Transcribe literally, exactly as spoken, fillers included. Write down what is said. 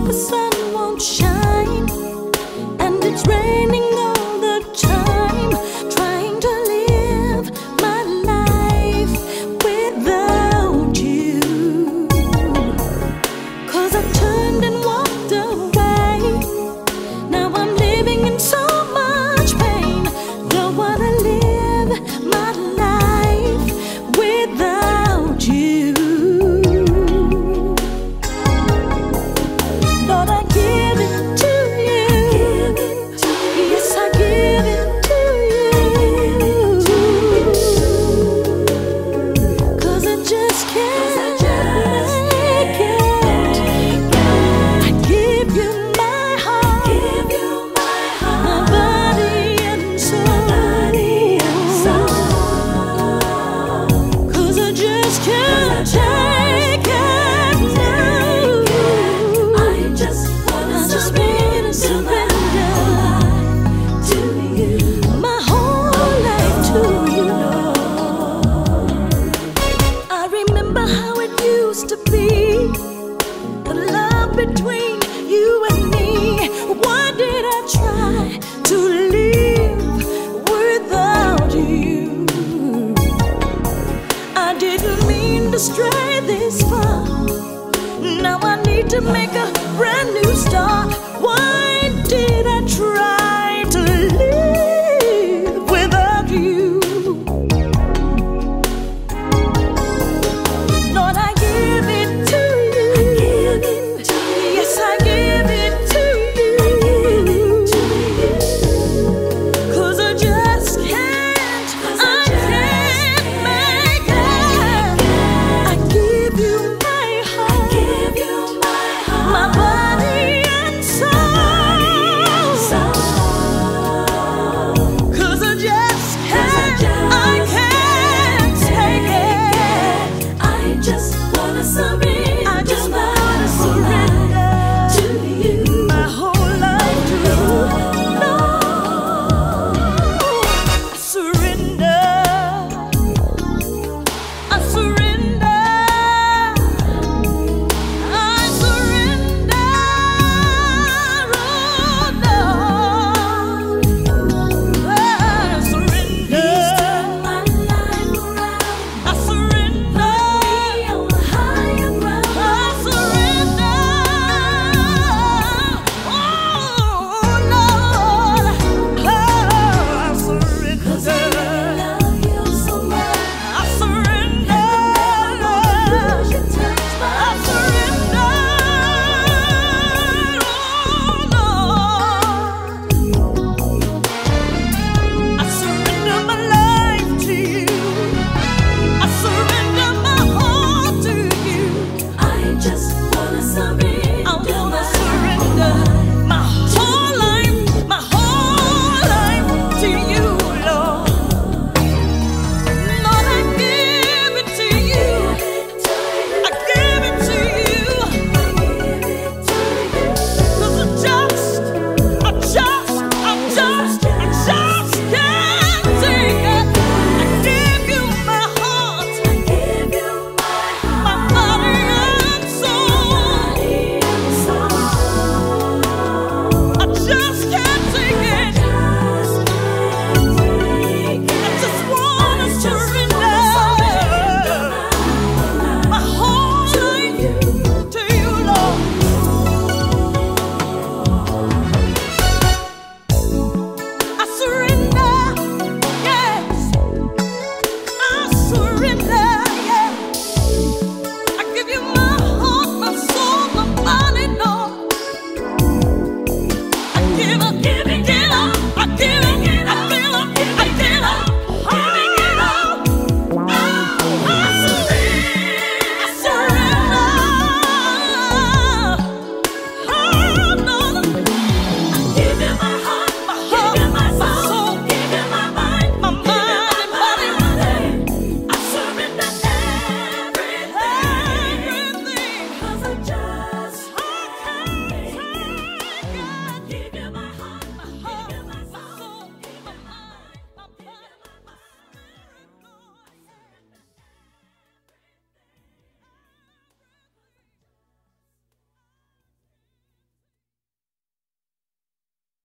the sun won't shine, and it's raining all the time, trying to live my life without you. 'Cause I turned and walked away. Now I'm living in so much pain. Don't wanna live my life without you. Lord, I give it to you. Yes, I give it to you. 'Cause I just can't make it. I give you my heart, my body and soul. 'Cause I just can't take it now. I just wanna surrender to you, my whole life to you, Lord. I remember how it used to be, the love between you and me. Why did I try to live without you? I didn't mean to stray this far. Now I need to make a break.